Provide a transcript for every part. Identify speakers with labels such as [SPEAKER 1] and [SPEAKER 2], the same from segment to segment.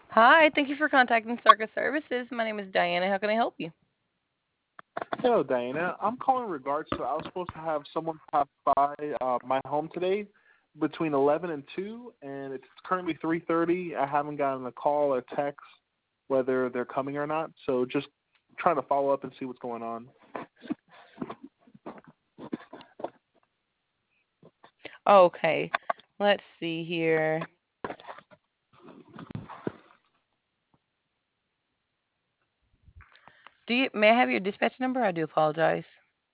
[SPEAKER 1] Hi, thank you for contacting Circus Services. My name is Diana. How can I help you?
[SPEAKER 2] Hello, Diana. I'm calling in regards to I was supposed to have someone pass by my home today between 11 and 2, and it's currently 3:30. I haven't gotten a call or text whether they're coming or not, so just trying to follow up and see what's going on.
[SPEAKER 1] Okay, let's see here. May I have your dispatch number? I do apologize.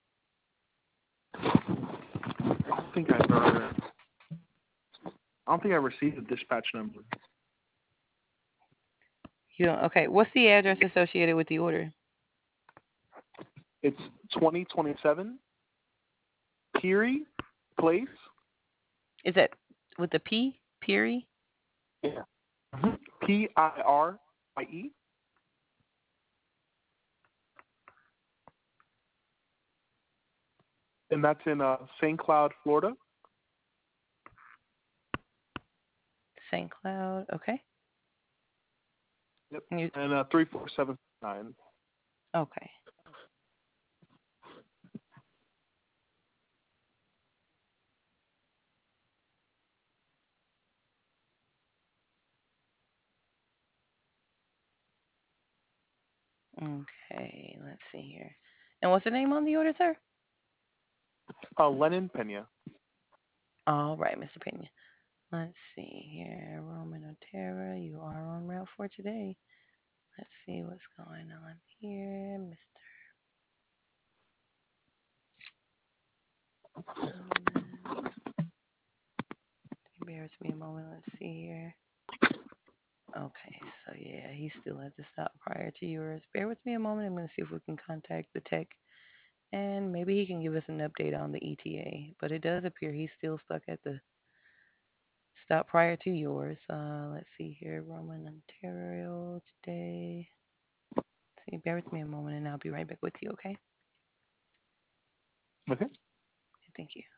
[SPEAKER 2] I don't think I've ever, I don't think I received a dispatch number.
[SPEAKER 1] You don't, okay. What's the address associated with the order?
[SPEAKER 2] It's 2027 Peary Place.
[SPEAKER 1] Is that with the P? Peary?
[SPEAKER 2] Yeah. Pirie, and that's in St. Cloud, Florida.
[SPEAKER 1] St. Cloud. Okay.
[SPEAKER 2] Yep.
[SPEAKER 1] You,
[SPEAKER 2] And 34769.
[SPEAKER 1] okay. Okay. Let's see here. And what's the name on the order, sir?
[SPEAKER 2] Lennon Pena.
[SPEAKER 1] All right, Mr. Pena. Let's see here. Roman Otero, you are on route for today. Let's see what's going on here, Mr. Roman. Bear with me a moment. Let's see here. Okay, so yeah, he's still at the stop prior to yours. Bear with me a moment. I'm going to see if we can contact the tech and maybe he can give us an update on the ETA. But it does appear he's still stuck at the stop prior to yours. Let's see here. Roman, Ontario today. See, bear with me a moment and I'll be right back with you, okay?
[SPEAKER 2] Okay.
[SPEAKER 1] Thank you.